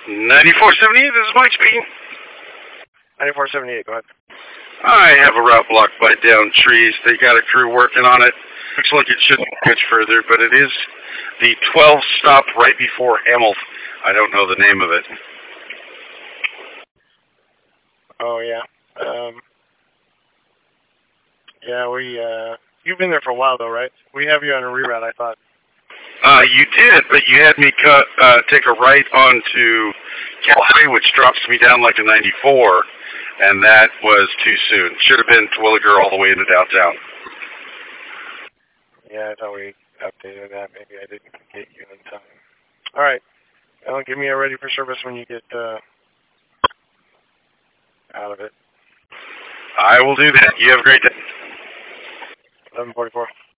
9478, this is Mike speaking. 9478, go ahead. I have a route blocked by downed trees. They got a crew working on it. Looks like it shouldn't go much further, but it is the 12 stop right before Hamilton. I don't know the name of it. Oh, yeah. You've been there for a while, though, right? We have you on a reroute, I thought. You did, but you had me take a right onto Calgary, which drops me down like a 94, and that was too soon. Should have been Terwilliger all the way into downtown. Yeah, I thought we updated that. Maybe I didn't get you in time. All right. Well, give me a ready for service when you get out of it. I will do that. You have a great day. 11:44.